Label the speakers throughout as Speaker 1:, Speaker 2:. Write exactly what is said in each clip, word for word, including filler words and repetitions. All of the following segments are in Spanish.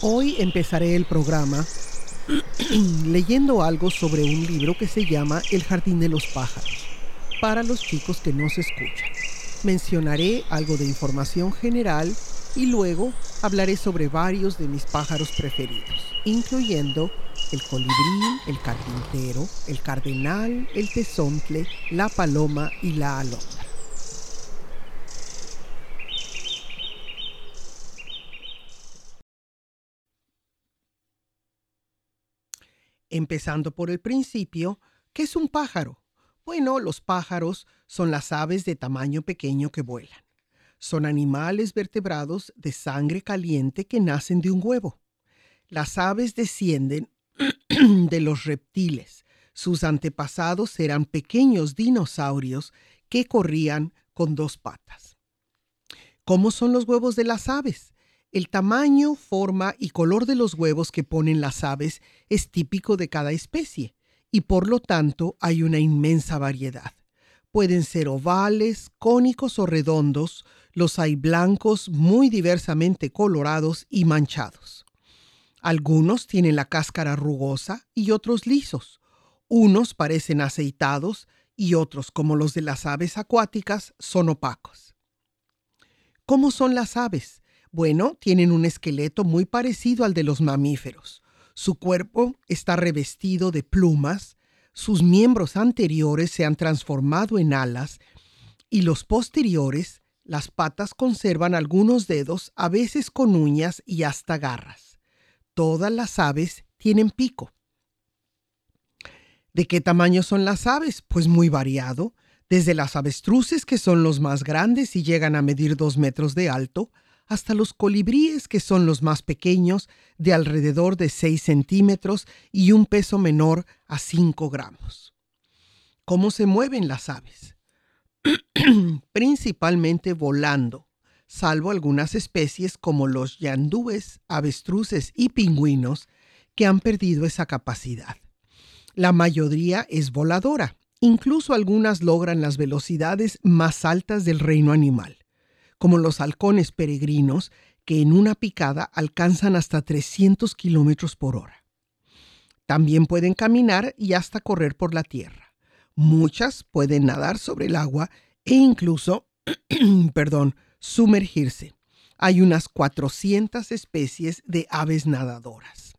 Speaker 1: Hoy empezaré el programa leyendo algo sobre un libro que se llama El Jardín de los Pájaros, para los chicos que no se escuchan. Mencionaré algo de información general y luego hablaré sobre varios de mis pájaros preferidos, incluyendo el colibrí, el carpintero, el cardenal, el tezontle, la paloma y la alondra. Empezando por el principio, ¿qué es un pájaro? Bueno, los pájaros son las aves de tamaño pequeño que vuelan. Son animales vertebrados de sangre caliente que nacen de un huevo. Las aves descienden de los reptiles. Sus antepasados eran pequeños dinosaurios que corrían con dos patas. ¿Cómo son los huevos de las aves? El tamaño, forma y color de los huevos que ponen las aves es típico de cada especie y por lo tanto hay una inmensa variedad. Pueden ser ovales, cónicos o redondos, los hay blancos muy diversamente colorados y manchados. Algunos tienen la cáscara rugosa y otros lisos. Unos parecen aceitados y otros, como los de las aves acuáticas, son opacos. ¿Cómo son las aves? Bueno, tienen un esqueleto muy parecido al de los mamíferos. Su cuerpo está revestido de plumas, sus miembros anteriores se han transformado en alas y los posteriores, las patas conservan algunos dedos, a veces con uñas y hasta garras. Todas las aves tienen pico. ¿De qué tamaño son las aves? Pues muy variado, desde las avestruces, que son los más grandes y llegan a medir dos metros de alto, hasta los colibríes, que son los más pequeños, de alrededor de seis centímetros y un peso menor a cinco gramos. ¿Cómo se mueven las aves? Principalmente volando, salvo algunas especies como los yandúes, avestruces y pingüinos, que han perdido esa capacidad. La mayoría es voladora, incluso algunas logran las velocidades más altas del reino animal, como los halcones peregrinos, que en una picada alcanzan hasta trescientos kilómetros por hora. También pueden caminar y hasta correr por la tierra. Muchas pueden nadar sobre el agua e incluso, perdón, sumergirse. Hay unas cuatrocientas especies de aves nadadoras.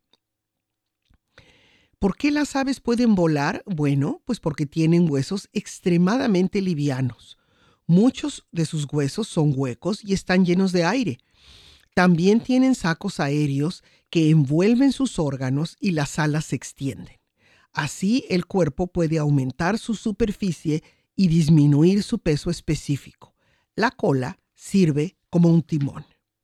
Speaker 1: ¿Por qué las aves pueden volar? Bueno, pues porque tienen huesos extremadamente livianos. Muchos de sus huesos son huecos y están llenos de aire. También tienen sacos aéreos que envuelven sus órganos y las alas se extienden. Así el cuerpo puede aumentar su superficie y disminuir su peso específico. La cola sirve como un timón.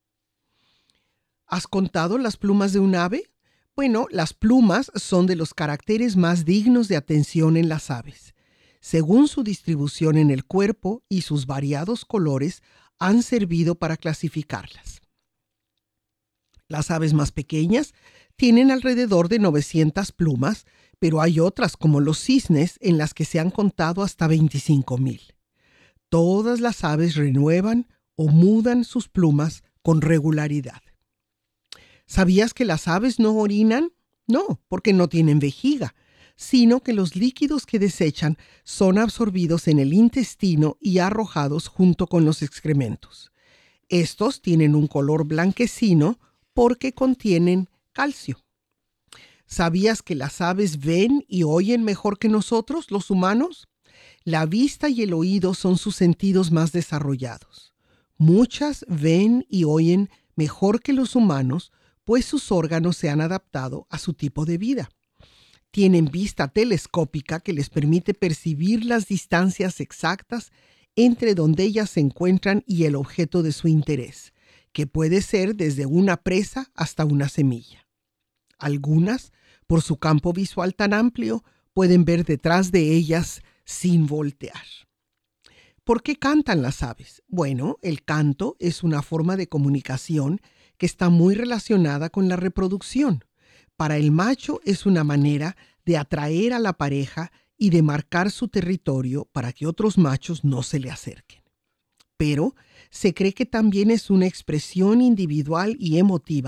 Speaker 1: ¿Has contado las plumas de un ave? Bueno, las plumas son de los caracteres más dignos de atención en las aves. Según su distribución en el cuerpo y sus variados colores, han servido para clasificarlas. Las aves más pequeñas tienen alrededor de novecientas plumas, pero hay otras como los cisnes en las que se han contado hasta veinticinco mil. Todas las aves renuevan o mudan sus plumas con regularidad. ¿Sabías que las aves no orinan? No, porque no tienen vejiga, sino que los líquidos que desechan son absorbidos en el intestino y arrojados junto con los excrementos. Estos tienen un color blanquecino porque contienen calcio. ¿Sabías que las aves ven y oyen mejor que nosotros, los humanos? La vista y el oído son sus sentidos más desarrollados. Muchas ven y oyen mejor que los humanos, pues sus órganos se han adaptado a su tipo de vida. Tienen vista telescópica que les permite percibir las distancias exactas entre donde ellas se encuentran y el objeto de su interés, que puede ser desde una presa hasta una semilla. Algunas, por su campo visual tan amplio, pueden ver detrás de ellas sin voltear. ¿Por qué cantan las aves? Bueno, el canto es una forma de comunicación que está muy relacionada con la reproducción. Para el macho es una manera de atraer a la pareja y de marcar su territorio para que otros machos no se le acerquen. Pero se cree que también es una expresión individual y emotiva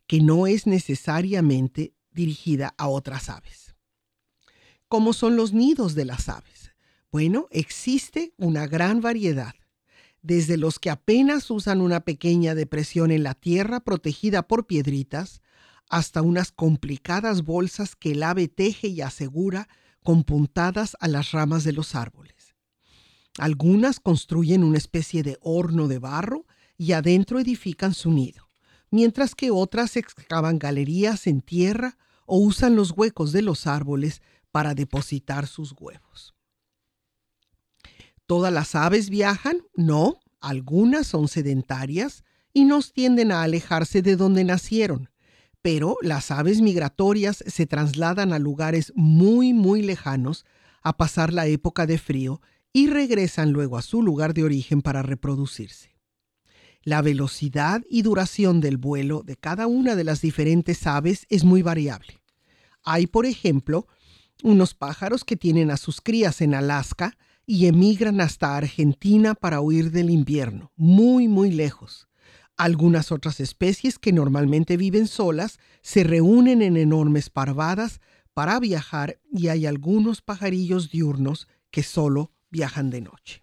Speaker 1: que no es necesariamente dirigida a otras aves. ¿Cómo son los nidos de las aves? Bueno, existe una gran variedad, desde los que apenas usan una pequeña depresión en la tierra protegida por piedritas, hasta unas complicadas bolsas que el ave teje y asegura con puntadas a las ramas de los árboles. Algunas construyen una especie de horno de barro y adentro edifican su nido, mientras que otras excavan galerías en tierra o usan los huecos de los árboles para depositar sus huevos. ¿Todas las aves viajan? No, algunas son sedentarias y no tienden a alejarse de donde nacieron, pero las aves migratorias se trasladan a lugares muy, muy lejanos a pasar la época de frío y regresan luego a su lugar de origen para reproducirse. La velocidad y duración del vuelo de cada una de las diferentes aves es muy variable. Hay, por ejemplo, unos pájaros que tienen a sus crías en Alaska y emigran hasta Argentina para huir del invierno, muy, muy lejos. Algunas otras especies que normalmente viven solas se reúnen en enormes parvadas para viajar y hay algunos pajarillos diurnos que solo viajan de noche.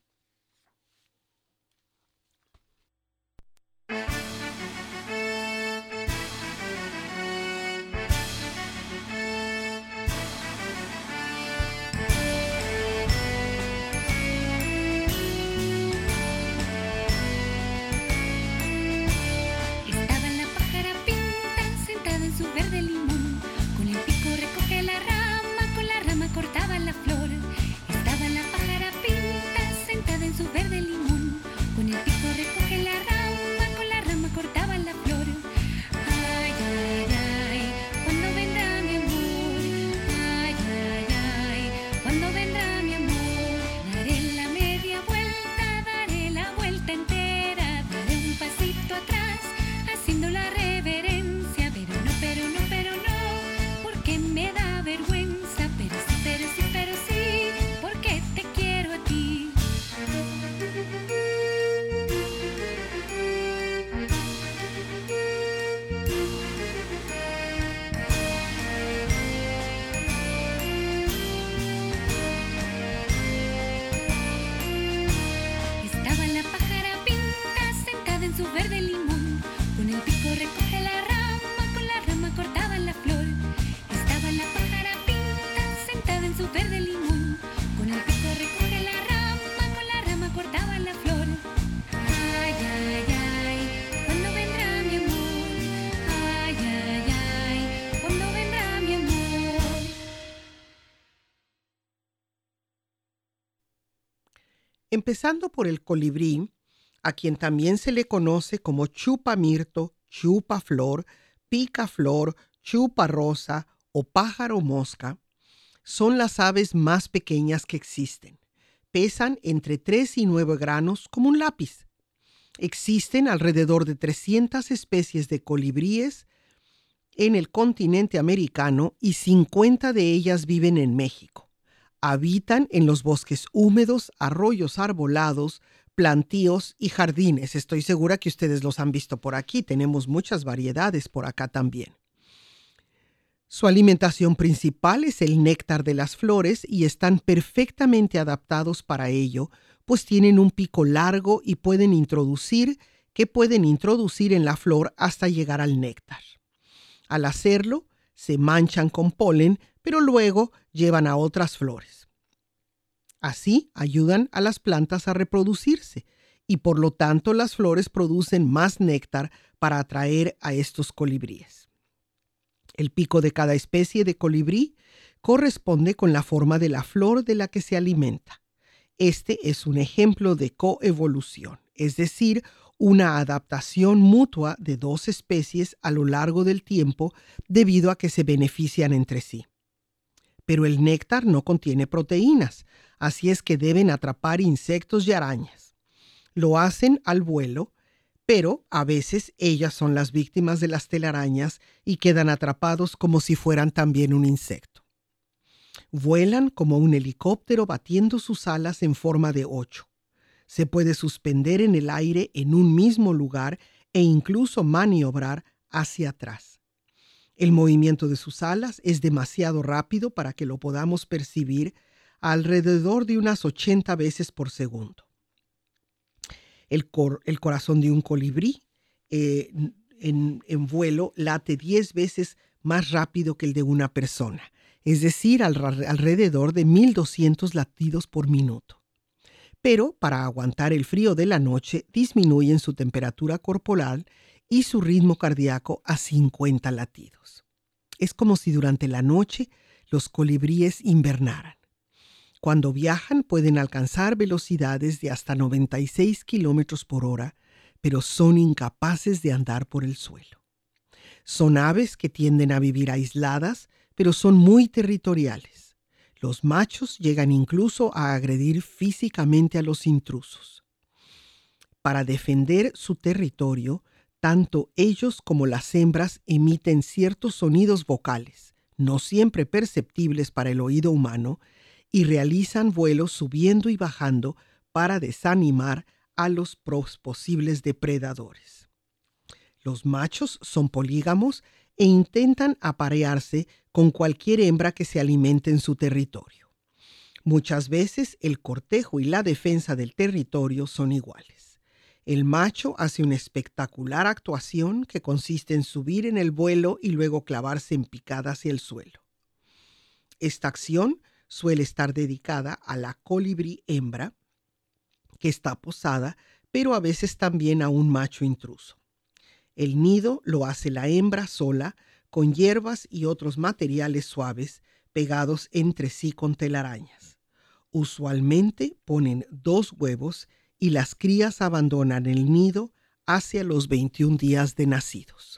Speaker 2: Estaba la pájara pinta sentada en su verde limón. Con el pico recoge la rama, con la rama cortaba la flor. Estaba la pájara pinta sentada en su verde limón. Con el pico recoge la rama, con la rama cortaba la flor. Ay, ay, ay, ¿cuándo vendrá mi amor? Ay, ay, ay, ¿cuándo vendrá mi amor? Daré la media vuelta, daré la vuelta entera, daré un pasito atrás, haciendo la reverencia, pero no, pero no, pero no, porque me da vergüenza, pero sí, pero sí, pero sí, porque te quiero a ti. Estaba la pájara pinta sentada en su verde limón. Con el pico recoge la rama, con la rama cortaba la flor. Estaba la pájara pinta sentada en su verde limón. Con el pico recoge la rama, con la rama cortaba la flor. Ay, ay, ay, ¿cuándo vendrá mi amor? Ay, ay, ay, ¿cuándo vendrá mi amor?
Speaker 1: Empezando por el colibrí, a quien también se le conoce como chupamirto, chupaflor, picaflor, chuparrosa o pájaro mosca, son las aves más pequeñas que existen. Pesan entre tres y nueve granos como un lápiz. Existen alrededor de trescientas especies de colibríes en el continente americano y cincuenta de ellas viven en México. Habitan en los bosques húmedos, arroyos arbolados, plantíos y jardines. Estoy segura que ustedes los han visto por aquí. Tenemos muchas variedades por acá también. Su alimentación principal es el néctar de las flores y están perfectamente adaptados para ello, pues tienen un pico largo y pueden introducir, que pueden introducir en la flor hasta llegar al néctar. Al hacerlo, se manchan con polen, pero luego llevan a otras flores. Así ayudan a las plantas a reproducirse y por lo tanto las flores producen más néctar para atraer a estos colibríes. El pico de cada especie de colibrí corresponde con la forma de la flor de la que se alimenta. Este es un ejemplo de coevolución, es decir, una adaptación mutua de dos especies a lo largo del tiempo debido a que se benefician entre sí. Pero el néctar no contiene proteínas, así es que deben atrapar insectos y arañas. Lo hacen al vuelo, pero a veces ellas son las víctimas de las telarañas y quedan atrapados como si fueran también un insecto. Vuelan como un helicóptero batiendo sus alas en forma de ocho. Se puede suspender en el aire en un mismo lugar e incluso maniobrar hacia atrás. El movimiento de sus alas es demasiado rápido para que lo podamos percibir alrededor de unas ochenta veces por segundo. El, cor- el corazón de un colibrí eh, en, en vuelo late diez veces más rápido que el de una persona, es decir, al, alrededor de mil doscientos latidos por minuto. Pero para aguantar el frío de la noche disminuyen su temperatura corporal y su ritmo cardíaco a cincuenta latidos. Es como si durante la noche los colibríes invernaran. Cuando viajan pueden alcanzar velocidades de hasta noventa y seis kilómetros por hora, pero son incapaces de andar por el suelo. Son aves que tienden a vivir aisladas, pero son muy territoriales. Los machos llegan incluso a agredir físicamente a los intrusos. Para defender su territorio, tanto ellos como las hembras emiten ciertos sonidos vocales, no siempre perceptibles para el oído humano, y realizan vuelos subiendo y bajando para desanimar a los posibles depredadores. Los machos son polígamos e intentan aparearse con cualquier hembra que se alimente en su territorio. Muchas veces el cortejo y la defensa del territorio son iguales. El macho hace una espectacular actuación que consiste en subir en el vuelo y luego clavarse en picada hacia el suelo. Esta acción suele estar dedicada a la colibrí hembra, que está posada, pero a veces también a un macho intruso. El nido lo hace la hembra sola, con hierbas y otros materiales suaves pegados entre sí con telarañas. Usualmente ponen dos huevos y las crías abandonan el nido hacia los veintiún días de nacidos.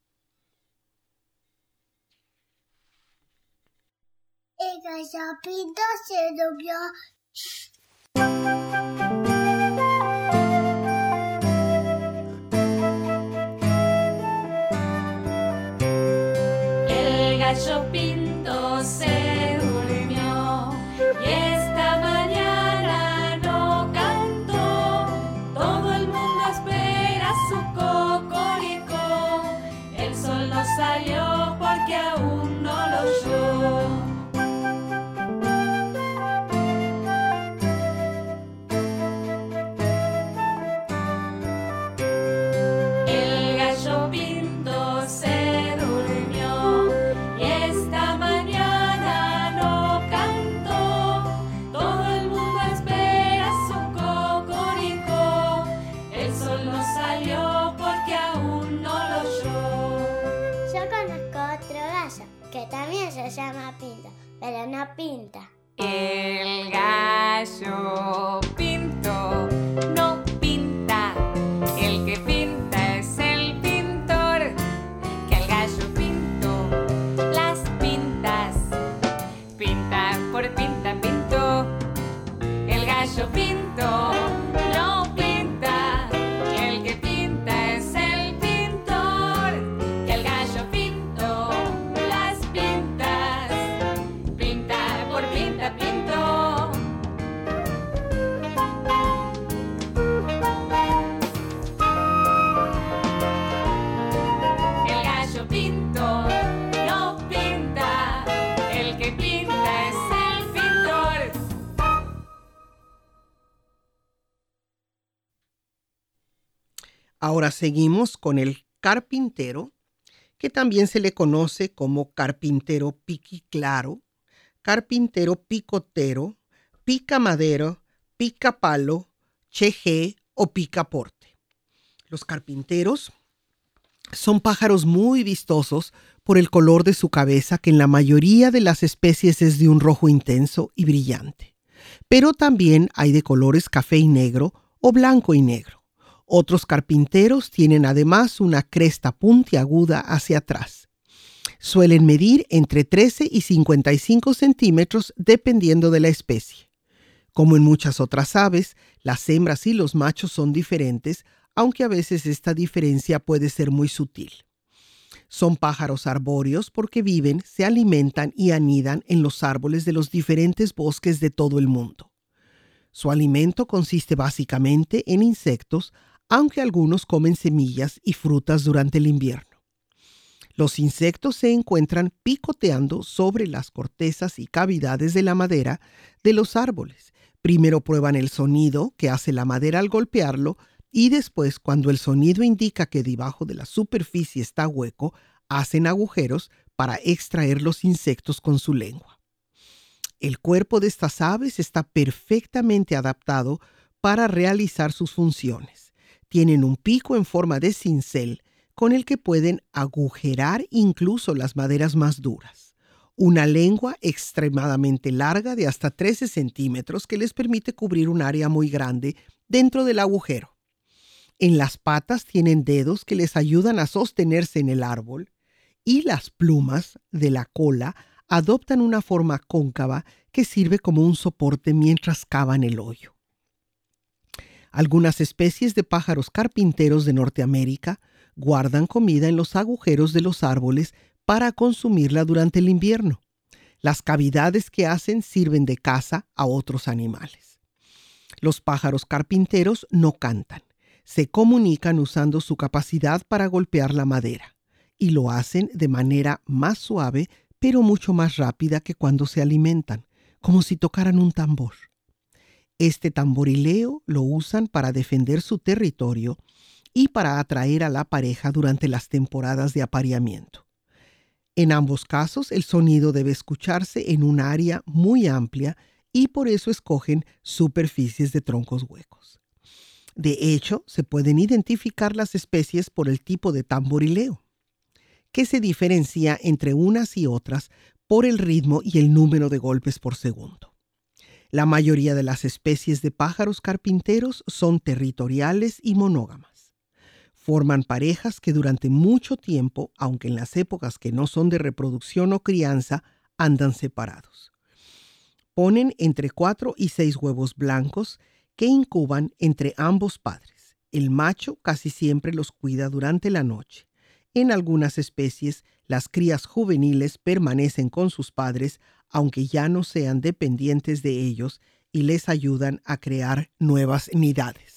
Speaker 3: El gallopito se durmió.
Speaker 2: El gallo pinto se durmió y esta mañana no cantó. Todo el mundo espera su cocorico. El sol no salió porque aún no lo oyó.
Speaker 3: Se llama Pinto, pero no pinta.
Speaker 2: El gallo pinto no pinta, el que pinta es el pintor, que el gallo pinto las pintas, pinta por pinta pinto, el gallo pinto no pinta, el que pinta es el pintor, que el gallo pinto las pintas, pinta por pinta pinto. El gallo pinto no pinta, el que pinta es el pintor.
Speaker 1: Ahora seguimos con el carpintero, que también se le conoce como carpintero piquiclaro, carpintero picotero, picamadero, picapalo, chejé o picaporte. Los carpinteros son pájaros muy vistosos por el color de su cabeza, que en la mayoría de las especies es de un rojo intenso y brillante. Pero también hay de colores café y negro o blanco y negro. Otros carpinteros tienen además una cresta puntiaguda hacia atrás. Suelen medir entre trece y cincuenta y cinco centímetros dependiendo de la especie. Como en muchas otras aves, las hembras y los machos son diferentes, aunque a veces esta diferencia puede ser muy sutil. Son pájaros arbóreos porque viven, se alimentan y anidan en los árboles de los diferentes bosques de todo el mundo. Su alimento consiste básicamente en insectos, aunque algunos comen semillas y frutas durante el invierno. Los insectos se encuentran picoteando sobre las cortezas y cavidades de la madera de los árboles. Primero prueban el sonido que hace la madera al golpearlo y después, cuando el sonido indica que debajo de la superficie está hueco, hacen agujeros para extraer los insectos con su lengua. El cuerpo de estas aves está perfectamente adaptado para realizar sus funciones. Tienen un pico en forma de cincel con el que pueden agujerar incluso las maderas más duras. Una lengua extremadamente larga de hasta trece centímetros que les permite cubrir un área muy grande dentro del agujero. En las patas tienen dedos que les ayudan a sostenerse en el árbol y las plumas de la cola adoptan una forma cóncava que sirve como un soporte mientras cavan el hoyo. Algunas especies de pájaros carpinteros de Norteamérica guardan comida en los agujeros de los árboles para consumirla durante el invierno. Las cavidades que hacen sirven de caza a otros animales. Los pájaros carpinteros no cantan. Se comunican usando su capacidad para golpear la madera y lo hacen de manera más suave pero mucho más rápida que cuando se alimentan, como si tocaran un tambor. Este tamborileo lo usan para defender su territorio y para atraer a la pareja durante las temporadas de apareamiento. En ambos casos, el sonido debe escucharse en un área muy amplia y por eso escogen superficies de troncos huecos. De hecho, se pueden identificar las especies por el tipo de tamborileo, que se diferencia entre unas y otras por el ritmo y el número de golpes por segundo. La mayoría de las especies de pájaros carpinteros son territoriales y monógamas. Forman parejas que durante mucho tiempo, aunque en las épocas que no son de reproducción o crianza, andan separados. Ponen entre cuatro y seis huevos blancos que incuban entre ambos padres. El macho casi siempre los cuida durante la noche. En algunas especies, las crías juveniles permanecen con sus padres, aunque ya no sean dependientes de ellos, y les ayudan a crear nuevas nidades.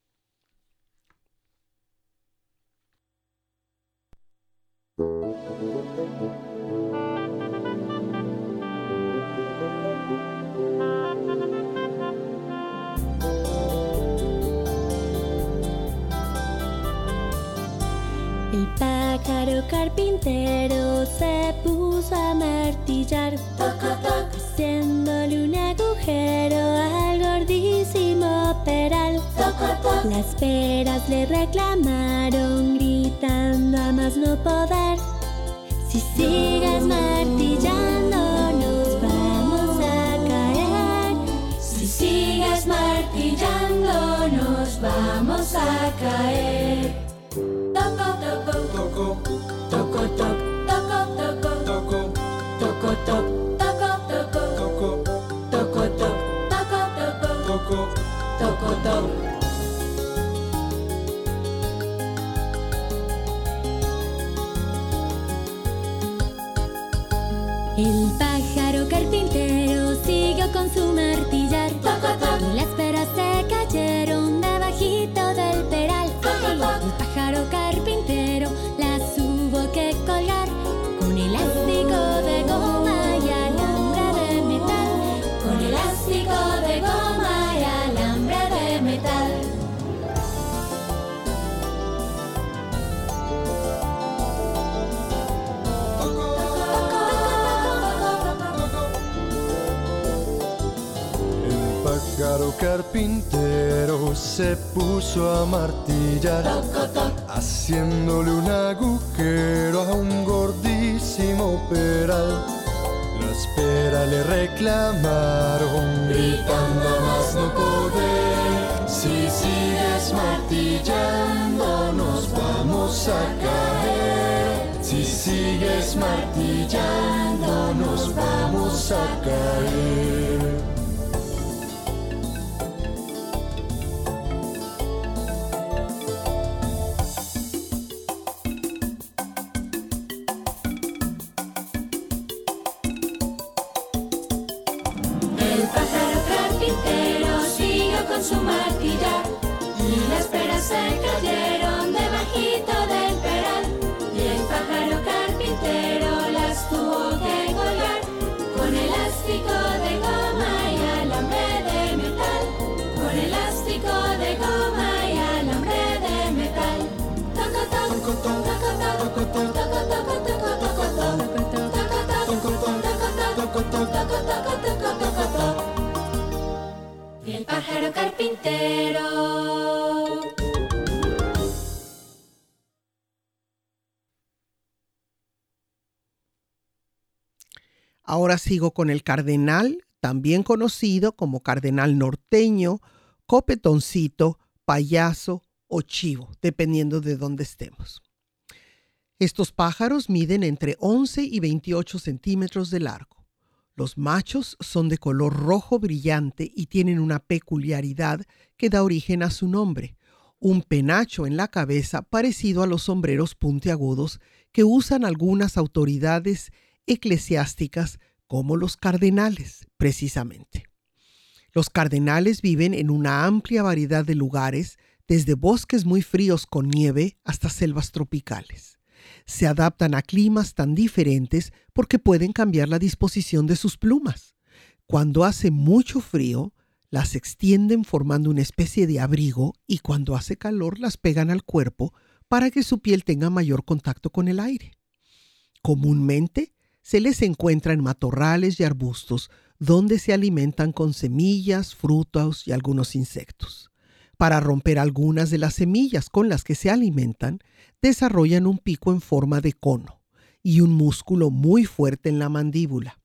Speaker 4: El pájaro carpintero se puso a martillar, toc, toc, haciéndole un agujero al gordísimo peral. Toc, toc. Las peras le reclamaron, gritando a más no poder: si sigues martillando nos vamos a caer. Si sigues martillando nos vamos a caer. Toco, toco, toco, toco, toco, toco, toco, toco, toco, toco, toco, toco, toco. El pájaro carpintero siguió con su martillar, y las peras se cayeron debajito del peral. El pájaro carpintero las tuvo que colgar con elástico de goma y alambre de metal, con elástico de goma y alambre de metal.
Speaker 5: El pájaro carpintero se puso a martillar, haciéndole un agujero a un gordísimo peral. Las peras le reclamaron, gritando a más no poder: si sigues martillando nos vamos a caer. Si sigues martillando nos vamos a caer.
Speaker 4: Su martillar, y las peras se cayeron debajito del peral, y el pájaro carpintero el pájaro carpintero.
Speaker 1: Ahora sigo con el cardenal, también conocido como cardenal norteño, copetoncito, payaso o chivo, dependiendo de dónde estemos. Estos pájaros miden entre once y veintiocho centímetros de largo. Los machos son de color rojo brillante y tienen una peculiaridad que da origen a su nombre, un penacho en la cabeza parecido a los sombreros puntiagudos que usan algunas autoridades eclesiásticas como los cardenales, precisamente. Los cardenales viven en una amplia variedad de lugares, desde bosques muy fríos con nieve hasta selvas tropicales. Se adaptan a climas tan diferentes porque pueden cambiar la disposición de sus plumas. Cuando hace mucho frío, las extienden formando una especie de abrigo y cuando hace calor las pegan al cuerpo para que su piel tenga mayor contacto con el aire. Comúnmente, se les encuentra en matorrales y arbustos donde se alimentan con semillas, frutos y algunos insectos. Para romper algunas de las semillas con las que se alimentan, desarrollan un pico en forma de cono y un músculo muy fuerte en la mandíbula.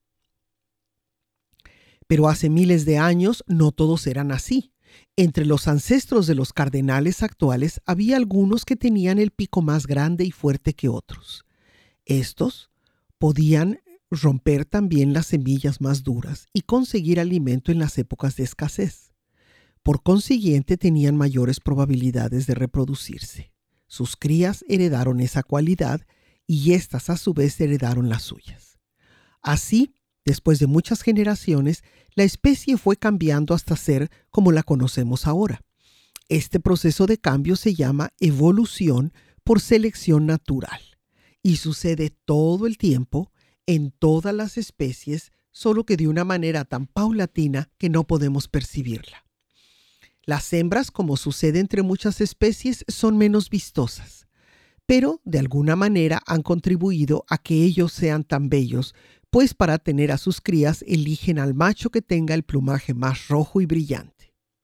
Speaker 1: Pero hace miles de años no todos eran así. Entre los ancestros de los cardenales actuales había algunos que tenían el pico más grande y fuerte que otros. Estos podían romper también las semillas más duras y conseguir alimento en las épocas de escasez. Por consiguiente, tenían mayores probabilidades de reproducirse. Sus crías heredaron esa cualidad y éstas a su vez heredaron las suyas. Así, después de muchas generaciones, la especie fue cambiando hasta ser como la conocemos ahora. Este proceso de cambio se llama evolución por selección natural. Y sucede todo el tiempo, en todas las especies, solo que de una manera tan paulatina que no podemos percibirla. Las hembras, como sucede entre muchas especies, son menos vistosas, pero de alguna manera han contribuido a que ellos sean tan bellos, pues para tener a sus crías eligen al macho que tenga el plumaje más rojo y brillante.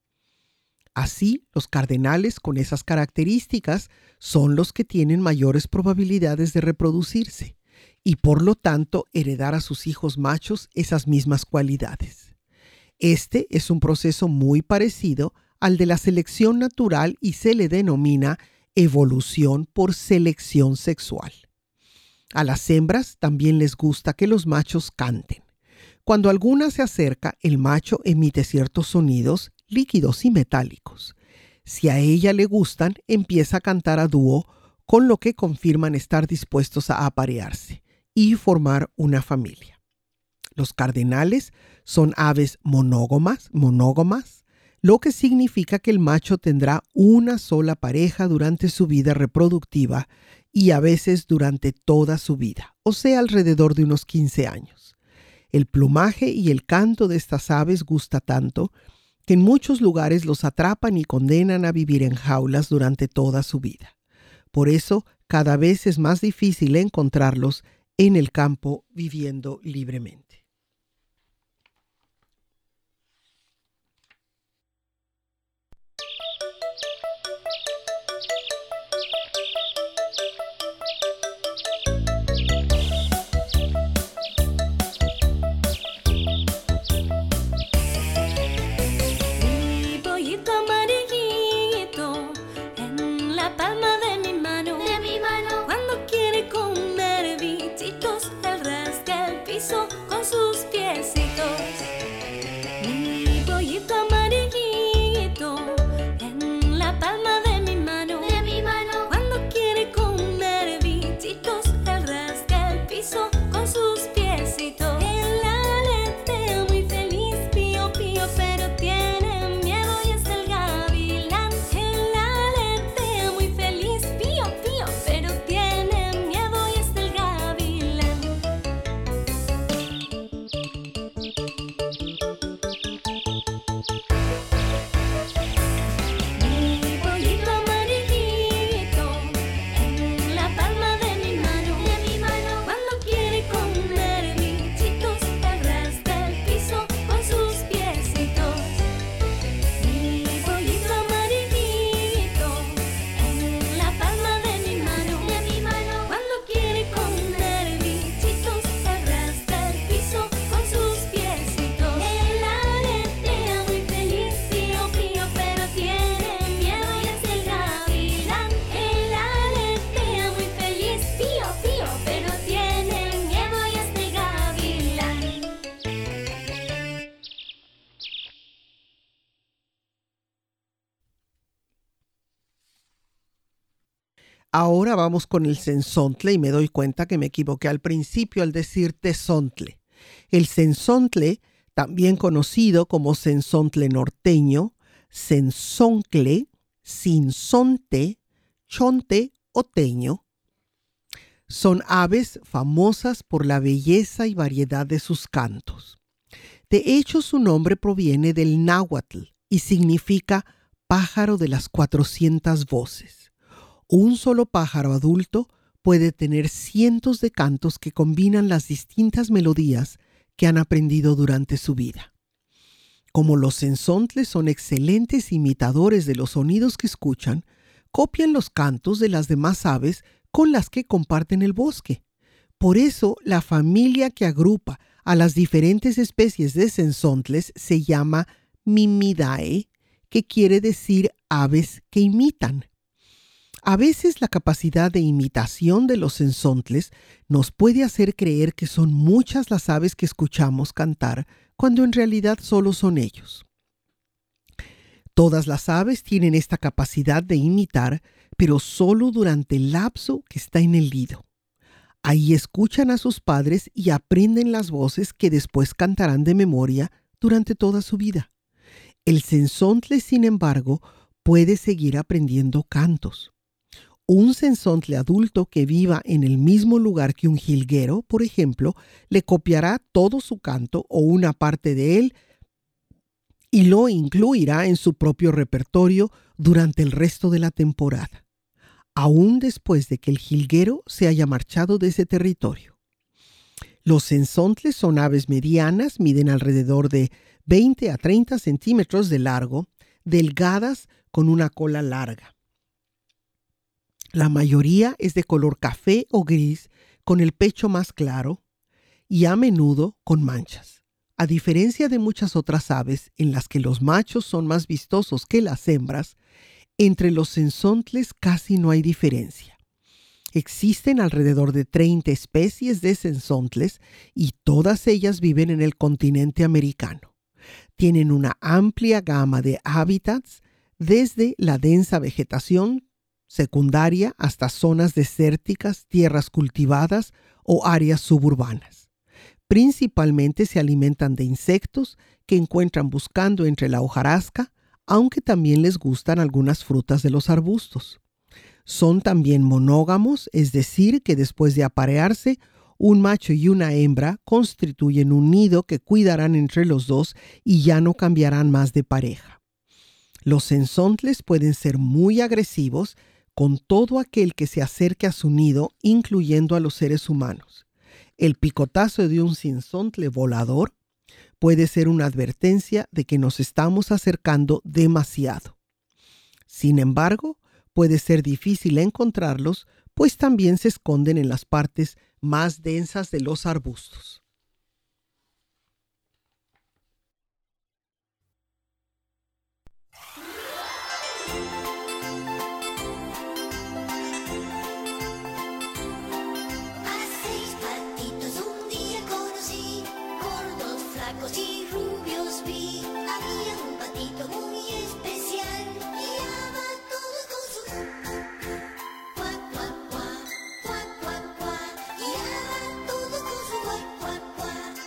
Speaker 1: Así, los cardenales con esas características son los que tienen mayores probabilidades de reproducirse y por lo tanto heredar a sus hijos machos esas mismas cualidades. Este es un proceso muy parecido al de la selección natural y se le denomina evolución por selección sexual. A las hembras también les gusta que los machos canten. Cuando alguna se acerca, el macho emite ciertos sonidos líquidos y metálicos. Si a ella le gustan, empieza a cantar a dúo, con lo que confirman estar dispuestos a aparearse y formar una familia. Los cardenales son aves monógamas, monógamas, lo que significa que el macho tendrá una sola pareja durante su vida reproductiva y a veces durante toda su vida, o sea, alrededor de unos quince años. El plumaje y el canto de estas aves gusta tanto que en muchos lugares los atrapan y condenan a vivir en jaulas durante toda su vida. Por eso, cada vez es más difícil encontrarlos en el campo viviendo libremente.
Speaker 4: Con
Speaker 1: Ahora vamos con el cenzontle y me doy cuenta que me equivoqué al principio al decir tezontle. El cenzontle, también conocido como cenzontle norteño, cenzoncle, sinsonte, chonte o teño, son aves famosas por la belleza y variedad de sus cantos. De hecho, su nombre proviene del náhuatl y significa pájaro de las cuatrocientas voces. Un solo pájaro adulto puede tener cientos de cantos que combinan las distintas melodías que han aprendido durante su vida. Como los cenzontles son excelentes imitadores de los sonidos que escuchan, copian los cantos de las demás aves con las que comparten el bosque. Por eso, la familia que agrupa a las diferentes especies de cenzontles se llama Mimidae, que quiere decir aves que imitan. A veces la capacidad de imitación de los cenzontles nos puede hacer creer que son muchas las aves que escuchamos cantar, cuando en realidad solo son ellos. Todas las aves tienen esta capacidad de imitar, pero solo durante el lapso que está en el nido. Ahí escuchan a sus padres y aprenden las voces que después cantarán de memoria durante toda su vida. El cenzontle, sin embargo, puede seguir aprendiendo cantos. Un cenzontle adulto que viva en el mismo lugar que un jilguero, por ejemplo, le copiará todo su canto o una parte de él y lo incluirá en su propio repertorio durante el resto de la temporada, aún después de que el jilguero se haya marchado de ese territorio. Los cenzontles son aves medianas, miden alrededor de veinte a treinta centímetros de largo, delgadas con una cola larga. La mayoría es de color café o gris, con el pecho más claro y a menudo con manchas. A diferencia de muchas otras aves en las que los machos son más vistosos que las hembras, entre los cenzontles casi no hay diferencia. Existen alrededor de treinta especies de cenzontles y todas ellas viven en el continente americano. Tienen una amplia gama de hábitats, desde la densa vegetación secundaria hasta zonas desérticas, tierras cultivadas o áreas suburbanas. Principalmente se alimentan de insectos que encuentran buscando entre la hojarasca, aunque también les gustan algunas frutas de los arbustos. Son también monógamos, es decir, que después de aparearse, un macho y una hembra constituyen un nido que cuidarán entre los dos y ya no cambiarán más de pareja. Los cenzontles pueden ser muy agresivos con todo aquel que se acerque a su nido, incluyendo a los seres humanos. El picotazo de un cenzontle volador puede ser una advertencia de que nos estamos acercando demasiado. Sin embargo, puede ser difícil encontrarlos, pues también se esconden en las partes más densas de los arbustos.
Speaker 6: Y rubios vi, había un patito muy especial y ama a todos con su cuac, cuac, cuac, cuac, cuac, cuac, y ama a todos con su cuac, cuac, cuac.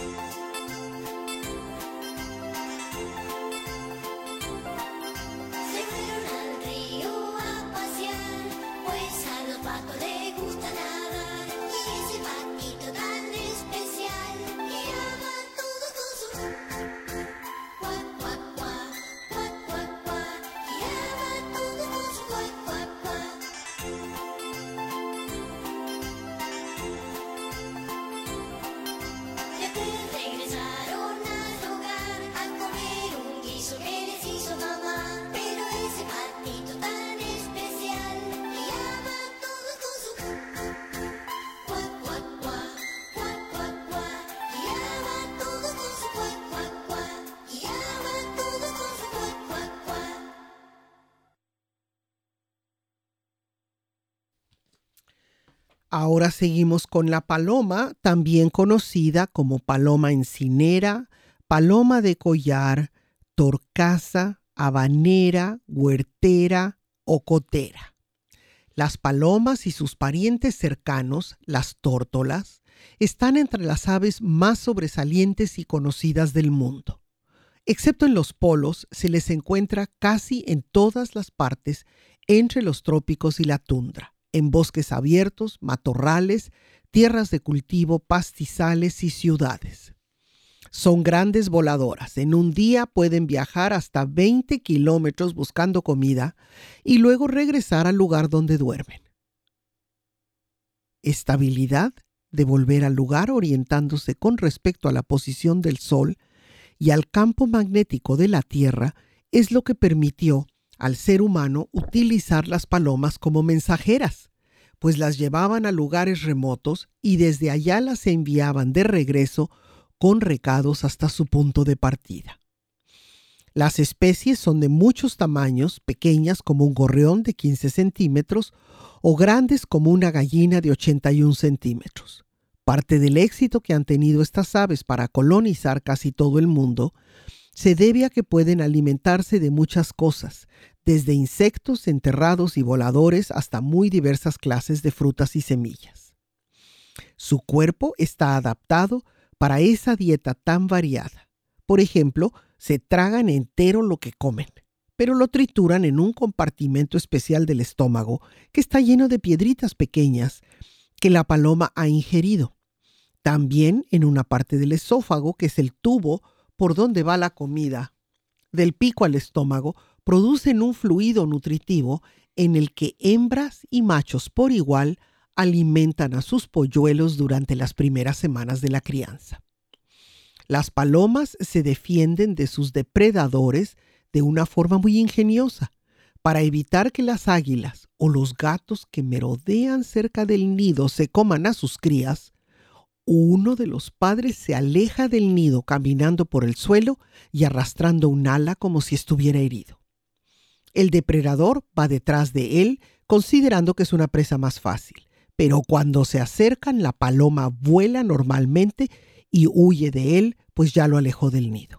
Speaker 6: Se fueron al río a pasear, pues a los patos les gusta nadar, y ese patito tan especial y ama a todos con su cuac, cuac, cuac, cuac, cuac, cuac, y ama a todos con su cuac, cuac, cuac. Ya que regresaron al hogar a comer un guiso que les hizo mamá, pero ese patito tan especial y ama a todos con su cuac, cuac, cuac, cuac, cuac, cuac, y ama a todos con su cuac, cuac, cuac, y ama a todos con su cuac, cuac, cuac.
Speaker 1: Ahora seguimos con la paloma, también conocida como paloma encinera, paloma de collar, torcaza, habanera, huertera o cotera. Las palomas y sus parientes cercanos, las tórtolas, están entre las aves más sobresalientes y conocidas del mundo. Excepto en los polos, se les encuentra casi en todas las partes entre los trópicos y la tundra, en bosques abiertos, matorrales, tierras de cultivo, pastizales y ciudades. Son grandes voladoras. En un día pueden viajar hasta veinte kilómetros buscando comida y luego regresar al lugar donde duermen. Estabilidad de volver al lugar orientándose con respecto a la posición del Sol y al campo magnético de la Tierra es lo que permitió al ser humano utilizar las palomas como mensajeras, pues las llevaban a lugares remotos y desde allá las enviaban de regreso con recados hasta su punto de partida. Las especies son de muchos tamaños, pequeñas como un gorrión de quince centímetros o grandes como una gallina de ochenta y un centímetros. Parte del éxito que han tenido estas aves para colonizar casi todo el mundo se debe a que pueden alimentarse de muchas cosas, desde insectos enterrados y voladores hasta muy diversas clases de frutas y semillas. Su cuerpo está adaptado para esa dieta tan variada. Por ejemplo, se tragan entero lo que comen, pero lo trituran en un compartimento especial del estómago que está lleno de piedritas pequeñas que la paloma ha ingerido. También en una parte del esófago, que es el tubo por donde va la comida, del pico al estómago, producen un fluido nutritivo en el que hembras y machos por igual alimentan a sus polluelos durante las primeras semanas de la crianza. Las palomas se defienden de sus depredadores de una forma muy ingeniosa para evitar que las águilas o los gatos que merodean cerca del nido se coman a sus crías. Uno de los padres se aleja del nido caminando por el suelo y arrastrando un ala como si estuviera herido. El depredador va detrás de él considerando que es una presa más fácil, pero cuando se acercan la paloma vuela normalmente y huye de él, pues ya lo alejó del nido.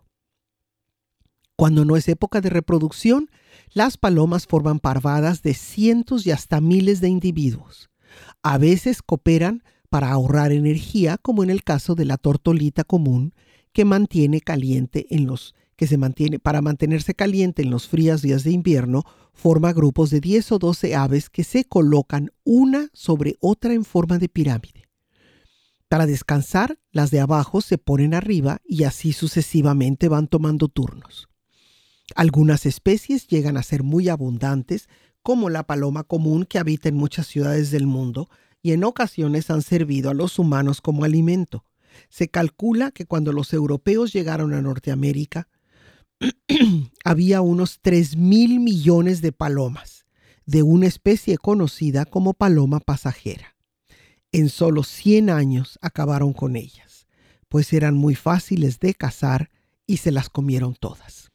Speaker 1: Cuando no es época de reproducción, las palomas forman parvadas de cientos y hasta miles de individuos. A veces cooperan para ahorrar energía, como en el caso de la tortolita común, que mantiene caliente en los que se mantiene para mantenerse caliente en los fríos días de invierno, forma grupos de diez o doce aves que se colocan una sobre otra en forma de pirámide. Para descansar, las de abajo se ponen arriba y así sucesivamente van tomando turnos. Algunas especies llegan a ser muy abundantes, como la paloma común que habita en muchas ciudades del mundo, y en ocasiones han servido a los humanos como alimento. Se calcula que cuando los europeos llegaron a Norteamérica, había unos tres mil millones de palomas, de una especie conocida como paloma pasajera. En solo cien años acabaron con ellas, pues eran muy fáciles de cazar y se las comieron todas.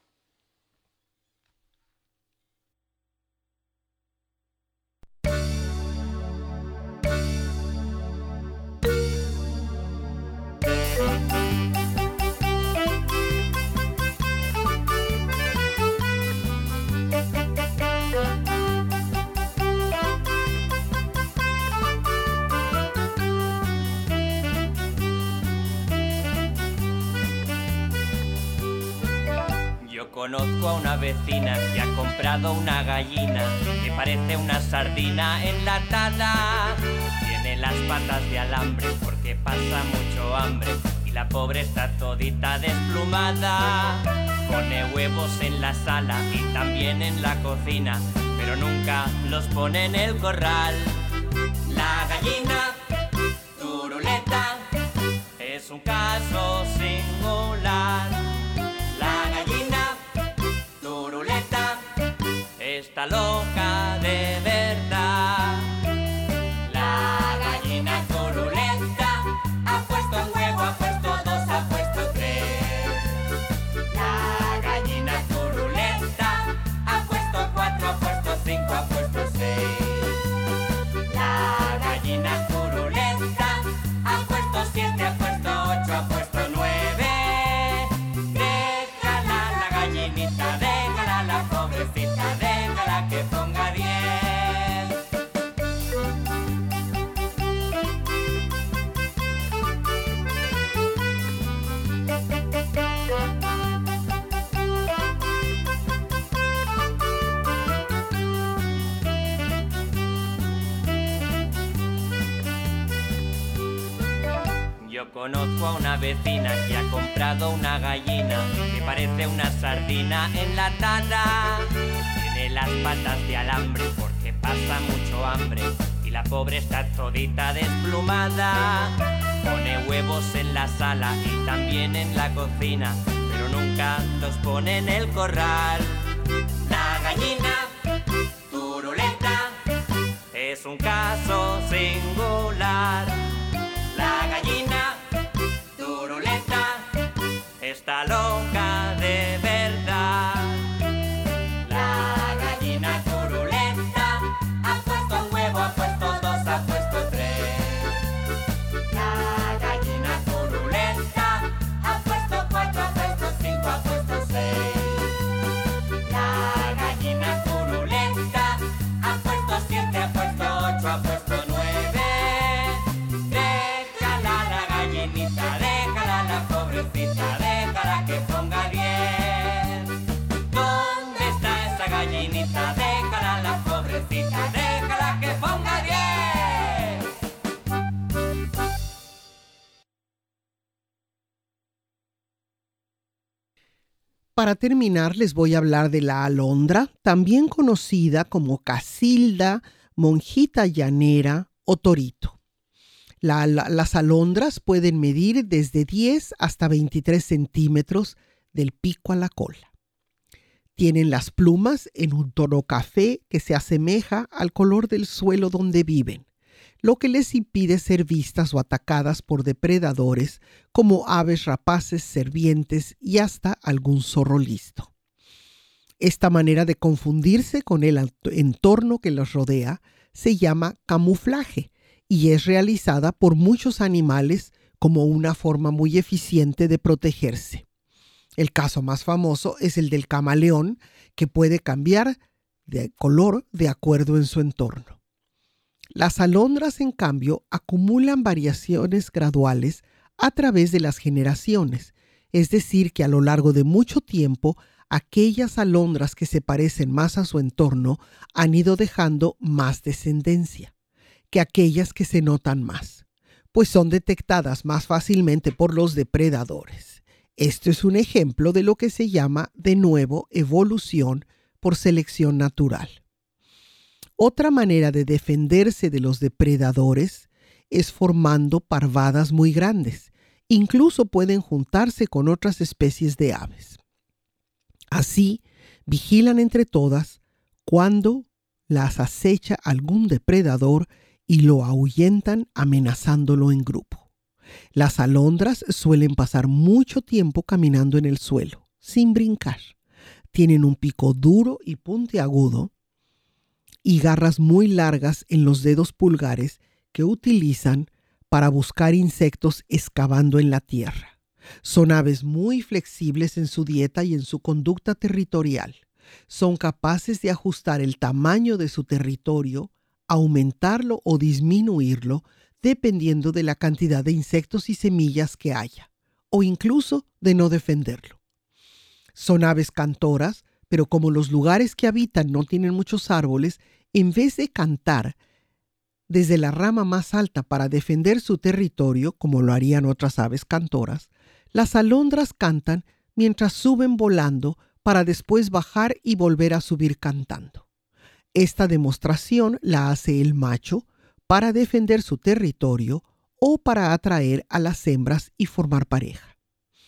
Speaker 7: Conozco a una vecina que ha comprado una gallina que parece una sardina enlatada. Tiene las patas de alambre porque pasa mucho hambre y la pobre está todita desplumada. Pone huevos en la sala y también en la cocina, pero nunca los pone en el corral. La gallina turuleta es un caso singular. La gallina turuleta está loca de verdad. La gallina turuleta ha puesto un huevo, ha puesto dos, ha puesto tres. La gallina turuleta ha puesto cuatro, ha puesto cinco, ha puesto seis. La gallina turuleta ha puesto siete, ha puesto ocho, ha puesto nueve. Déjala la gallinita, déjala la pobrecita, déjala que ponga Yo conozco a una vecina que ha comprado una gallina que parece una sardina enlatada. Tiene las patas de alambre porque pasa mucho hambre y la pobre está todita desplumada. Pone huevos en la sala y también en la cocina, pero nunca los pone en el corral. La gallina turulenta es un caso singular. La gallina turulenta está loca de verdad. La gallina turulenta ha puesto un huevo, ha puesto dos, ha puesto tres. La gallina turulenta ha puesto cuatro, ha puesto cinco, ha puesto seis. La gallina turulenta ha puesto siete, ha puesto ocho, ha puesto nueve. Déjala la gallinita, déjala la pobrecita, déjala que ponga diez. ¿Dónde está esa gallinita? Déjala la pobrecita, déjala que ponga diez.
Speaker 1: Para terminar, les voy a hablar de la alondra, también conocida como casilda, monjita llanera o torito. La- la- las alondras pueden medir desde diez hasta veintitrés centímetros del pico a la cola. Tienen las plumas en un tono café que se asemeja al color del suelo donde viven, lo que les impide ser vistas o atacadas por depredadores como aves rapaces, serpientes y hasta algún zorro listo. Esta manera de confundirse con el ant- entorno que los rodea se llama camuflaje y es realizada por muchos animales como una forma muy eficiente de protegerse. El caso más famoso es el del camaleón, que puede cambiar de color de acuerdo en su entorno. Las alondras, en cambio, acumulan variaciones graduales a través de las generaciones, es decir, que a lo largo de mucho tiempo, aquellas alondras que se parecen más a su entorno han ido dejando más descendencia que aquellas que se notan más, pues son detectadas más fácilmente por los depredadores. Esto es un ejemplo de lo que se llama, de nuevo, evolución por selección natural. Otra manera de defenderse de los depredadores es formando parvadas muy grandes. Incluso pueden juntarse con otras especies de aves. Así, vigilan entre todas cuando las acecha algún depredador y lo ahuyentan amenazándolo en grupo. Las alondras suelen pasar mucho tiempo caminando en el suelo, sin brincar. Tienen un pico duro y puntiagudo y garras muy largas en los dedos pulgares que utilizan para buscar insectos excavando en la tierra. Son aves muy flexibles en su dieta y en su conducta territorial. Son capaces de ajustar el tamaño de su territorio, aumentarlo o disminuirlo dependiendo de la cantidad de insectos y semillas que haya, o incluso de no defenderlo. Son aves cantoras, pero como los lugares que habitan no tienen muchos árboles, en vez de cantar desde la rama más alta para defender su territorio, como lo harían otras aves cantoras, las alondras cantan mientras suben volando para después bajar y volver a subir cantando. Esta demostración la hace el macho para defender su territorio o para atraer a las hembras y formar pareja.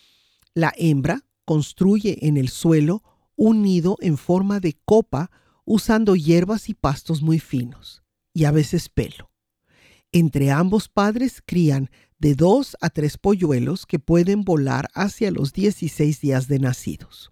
Speaker 1: La hembra construye en el suelo un nido en forma de copa usando hierbas y pastos muy finos, y a veces pelo. Entre ambos padres crían de dos a tres polluelos que pueden volar hacia los dieciséis días de nacidos.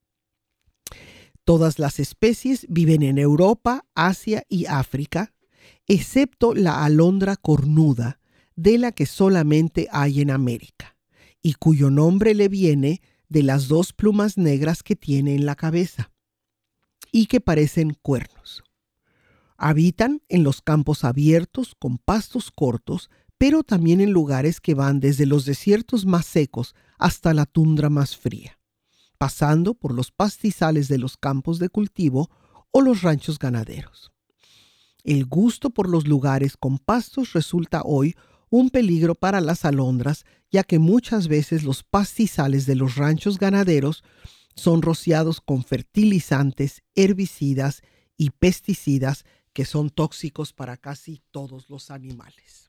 Speaker 1: Todas las especies viven en Europa, Asia y África, excepto la alondra cornuda, de la que solamente hay en América, y cuyo nombre le viene de las dos plumas negras que tiene en la cabeza, y que parecen cuernos. Habitan en los campos abiertos con pastos cortos, pero también en lugares que van desde los desiertos más secos hasta la tundra más fría, pasando por los pastizales de los campos de cultivo o los ranchos ganaderos. El gusto por los lugares con pastos resulta hoy un peligro para las alondras, ya que muchas veces los pastizales de los ranchos ganaderos son rociados con fertilizantes, herbicidas y pesticidas que son tóxicos para casi todos los animales.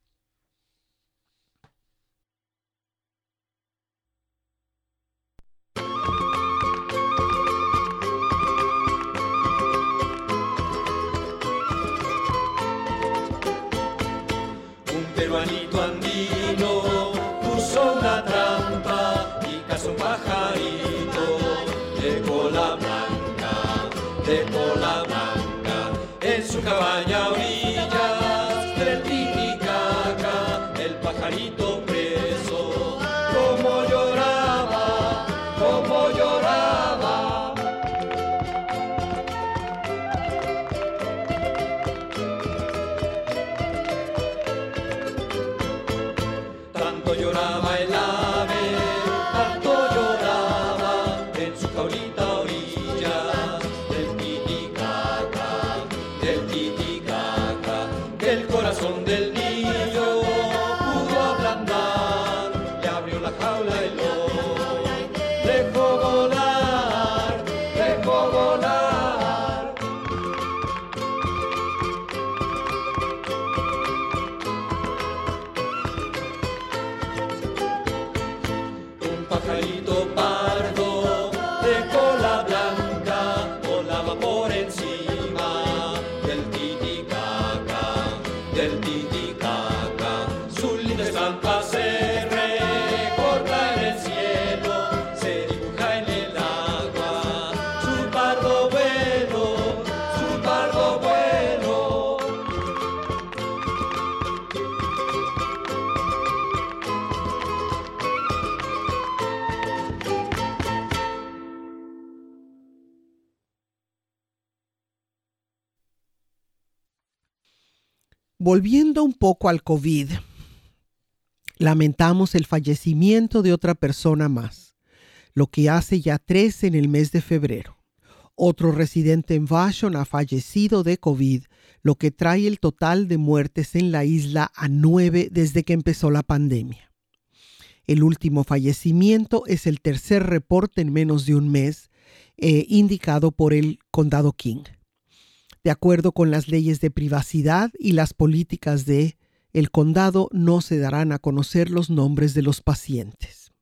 Speaker 8: Peruanito andino puso una trampa y cazó un pajarito de cola blanca, de cola blanca. En su cabaña a orillas del Titicaca, el pajarito preso, como lloraba, como lloraba. Tanto lloraba el ave, tanto lloraba en su jaulita a orillas del Titicaca, del Titicaca, que el corazón del niño pudo ablandar, le abrió la jaula y lo dejó volar, dejó volar. Pajarito pardo de cola blanca volaba por encima del Titicaca, del Titicaca. Su linda estampa se recorta en el cielo, se dibuja en el agua. Su pardo vuelo, su pardo vuelo.
Speaker 1: Volviendo un poco al COVID, lamentamos el fallecimiento de otra persona más, lo que hace ya tres en el mes de febrero. Otro residente en Vashon ha fallecido de COVID, lo que trae el total de muertes en la isla a nueve desde que empezó la pandemia. El último fallecimiento es el tercer reporte en menos de un mes, eh, indicado por el Condado King. De acuerdo con las leyes de privacidad y las políticas de el condado, no se darán a conocer los nombres de los pacientes.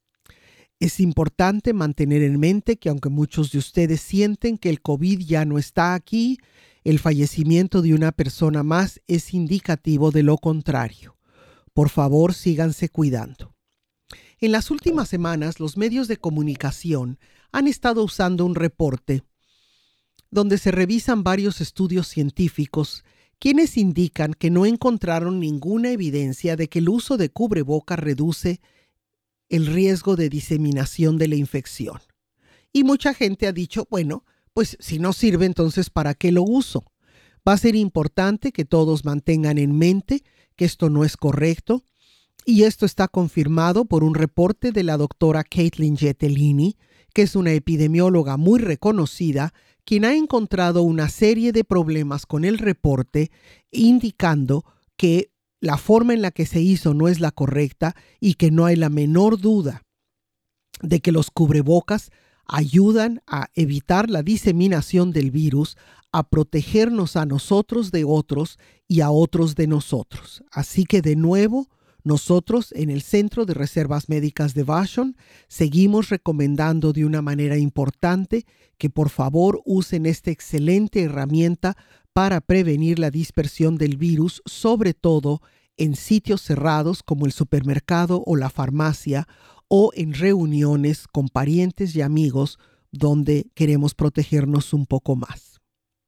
Speaker 1: Es importante mantener en mente que aunque muchos de ustedes sienten que el COVID ya no está aquí, el fallecimiento de una persona más es indicativo de lo contrario. Por favor, síganse cuidando. En las últimas semanas, los medios de comunicación han estado usando un reporte donde se revisan varios estudios científicos, quienes indican que no encontraron ninguna evidencia de que el uso de cubrebocas reduce el riesgo de diseminación de la infección. Y mucha gente ha dicho, bueno, pues si no sirve, entonces ¿para qué lo uso? Va a ser importante que todos mantengan en mente que esto no es correcto, y esto está confirmado por un reporte de la doctora Caitlin Getellini, que es una epidemióloga muy reconocida, quien ha encontrado una serie de problemas con el reporte, indicando que la forma en la que se hizo no es la correcta y que no hay la menor duda de que los cubrebocas ayudan a evitar la diseminación del virus, a protegernos a nosotros de otros y a otros de nosotros. Así que de nuevo, nosotros en el Centro de Reservas Médicas de Vashon seguimos recomendando de una manera importante que por favor usen esta excelente herramienta para prevenir la dispersión del virus, sobre todo en sitios cerrados como el supermercado o la farmacia, o en reuniones con parientes y amigos donde queremos protegernos un poco más.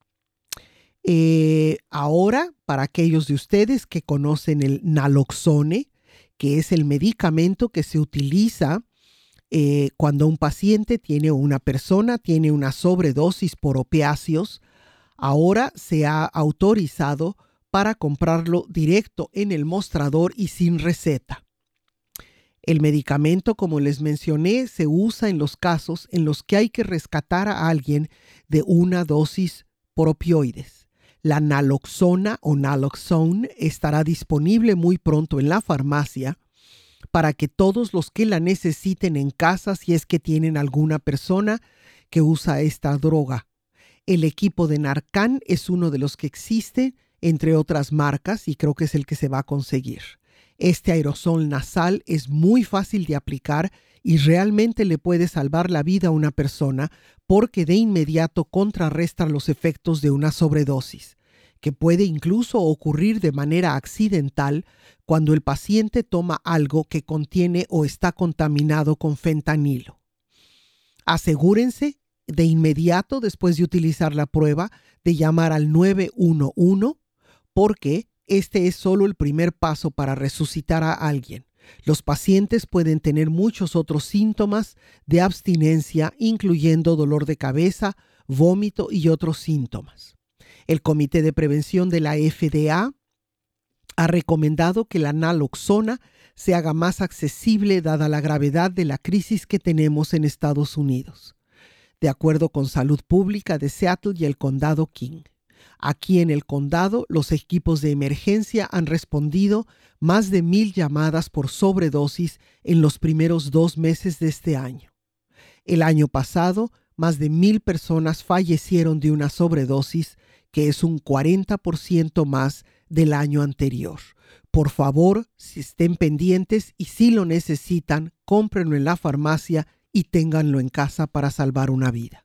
Speaker 1: Eh, ahora, para aquellos de ustedes que conocen el naloxone, que es el medicamento que se utiliza eh, cuando un paciente tiene o una persona tiene una sobredosis por opiáceos, ahora se ha autorizado para comprarlo directo en el mostrador y sin receta. El medicamento, como les mencioné, se usa en los casos en los que hay que rescatar a alguien de una dosis por opioides. La naloxona o naloxone estará disponible muy pronto en la farmacia para que todos los que la necesiten en casa, si es que tienen alguna persona que usa esta droga. El equipo de Narcan es uno de los que existe, entre otras marcas, y creo que es el que se va a conseguir. Este aerosol nasal es muy fácil de aplicar y realmente le puede salvar la vida a una persona porque de inmediato contrarresta los efectos de una sobredosis, que puede incluso ocurrir de manera accidental cuando el paciente toma algo que contiene o está contaminado con fentanilo. Asegúrense de inmediato, después de utilizar la prueba, de llamar al nueve uno uno porque este es solo el primer paso para resucitar a alguien. Los pacientes pueden tener muchos otros síntomas de abstinencia, incluyendo dolor de cabeza, vómito y otros síntomas. El Comité de Prevención de la F D A ha recomendado que la naloxona se haga más accesible dada la gravedad de la crisis que tenemos en Estados Unidos, de acuerdo con Salud Pública de Seattle y el Condado King. Aquí en el condado, los equipos de emergencia han respondido más de mil llamadas por sobredosis en los primeros dos meses de este año. El año pasado, más de mil personas fallecieron de una sobredosis, que es un cuarenta por ciento más del año anterior. Por favor, si estén pendientes y si lo necesitan, cómprenlo en la farmacia y ténganlo en casa para salvar una vida.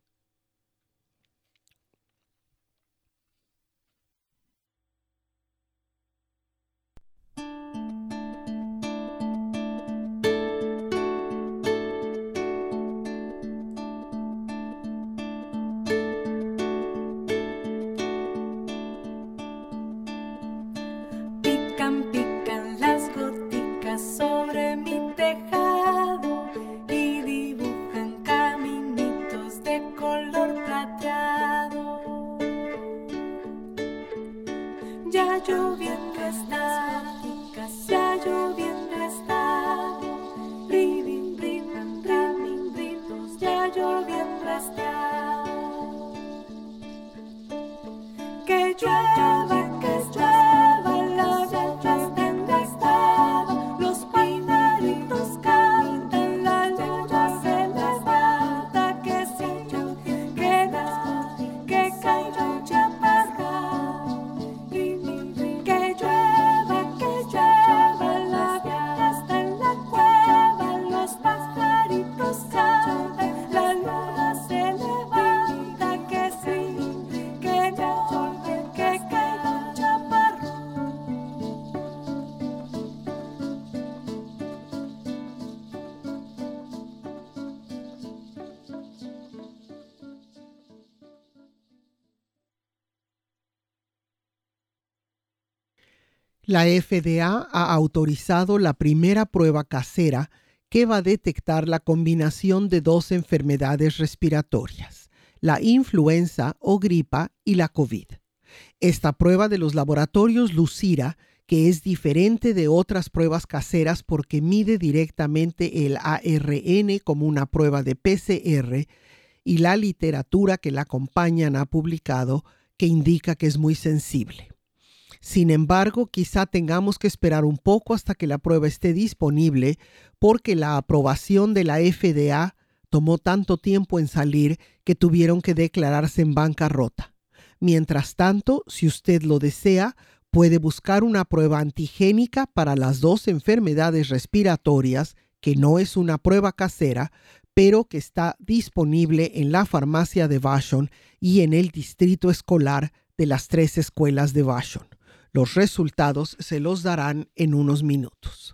Speaker 9: Pican, pican las goticas sobre mi tejado y dibujan caminitos de color plateado. Ya lloviendo está, ya lloviendo está, brin, brin, brin, brin, ya lloviendo está. Que llueva, que llueva, la lluvia está en estado, los pajaritos cantan, la luna se levanta, que si yo, que da, que caiga un chaparrón. Que llueva, que llueva, la lluvia está en la cueva, los pajaritos cantan, la luna se levanta, que sí, que ya. Que caiga un chaparrón.
Speaker 1: La F D A ha autorizado la primera prueba casera que va a detectar la combinación de dos enfermedades respiratorias, la influenza o gripa y la COVID. Esta prueba de los laboratorios Lucira, que es diferente de otras pruebas caseras porque mide directamente el A R N como una prueba de P C R, y la literatura que la acompañan ha publicado que indica que es muy sensible. Sin embargo, quizá tengamos que esperar un poco hasta que la prueba esté disponible porque la aprobación de la F D A tomó tanto tiempo en salir que tuvieron que declararse en bancarrota. Mientras tanto, si usted lo desea, puede buscar una prueba antigénica para las dos enfermedades respiratorias, que no es una prueba casera, pero que está disponible en la farmacia de Vashon y en el distrito escolar de las tres escuelas de Vashon. Los resultados se los darán en unos minutos.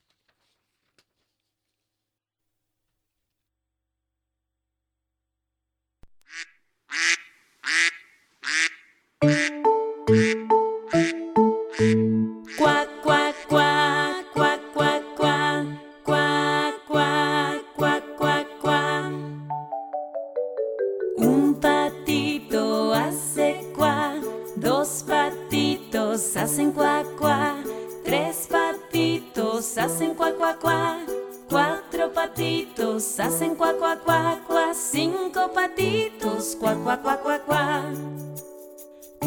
Speaker 9: Cuac, cuac, cuac, cuac, cuac, cuac, cuac, cuac, cuac, cuac, cuac. Un patito hace cuac, dos patitos hacen cuac, cuac, tres patitos hacen cuac, cuac, cuac, cuatro patitos hacen cuac, cuac, cuac, cuac, cinco patitos cuac, cuac, cuac, cuac, cuac.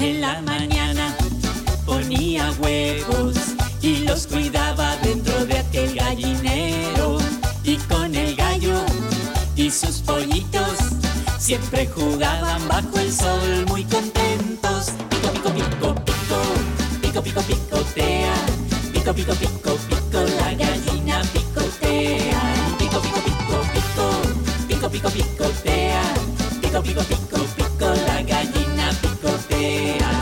Speaker 10: En la mañana ponía huevos y los cuidaba dentro de aquel gallinero. Y con el gallo y sus pollitos siempre jugaban bajo el sol muy contentos. Pico, pico, pico, pico, pico, pico, picotea. Pico, pico, pico, pico, la gallina picotea. Pico, pico, pico, pico, pico, pico, picotea. Pico, pico, pico, pico, la gallina picotea.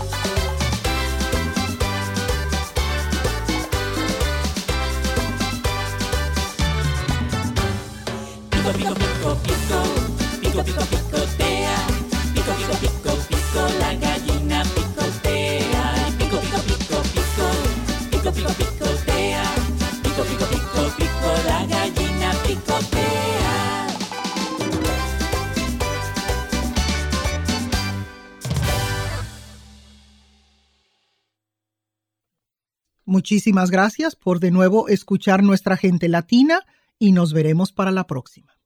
Speaker 10: Pico, pico, pico, pico, pico, pico, picotea. Pico, pico, pico, pico, la gallina picotea. Pico, pico, pico, pico, pico, pico, picotea. Pico, pico, pico, pico, la gallina picotea.
Speaker 1: Muchísimas gracias por de nuevo escuchar Nuestra Gente Latina y nos veremos para la próxima.